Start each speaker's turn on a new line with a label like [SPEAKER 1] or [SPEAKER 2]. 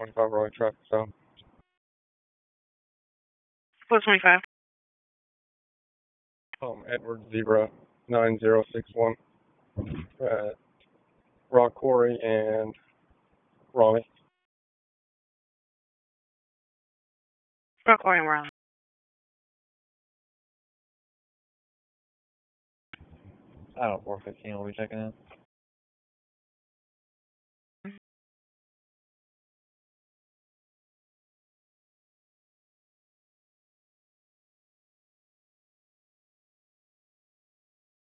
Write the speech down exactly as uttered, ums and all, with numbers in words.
[SPEAKER 1] twenty-five Raleigh traffic stop.
[SPEAKER 2] four twenty-five.
[SPEAKER 1] Um, Edward Zebra nine zero six one. Uh, Rock Quarry and Raleigh.
[SPEAKER 2] Rock Quarry and Raleigh.
[SPEAKER 3] I don't four fifteen will be checking in.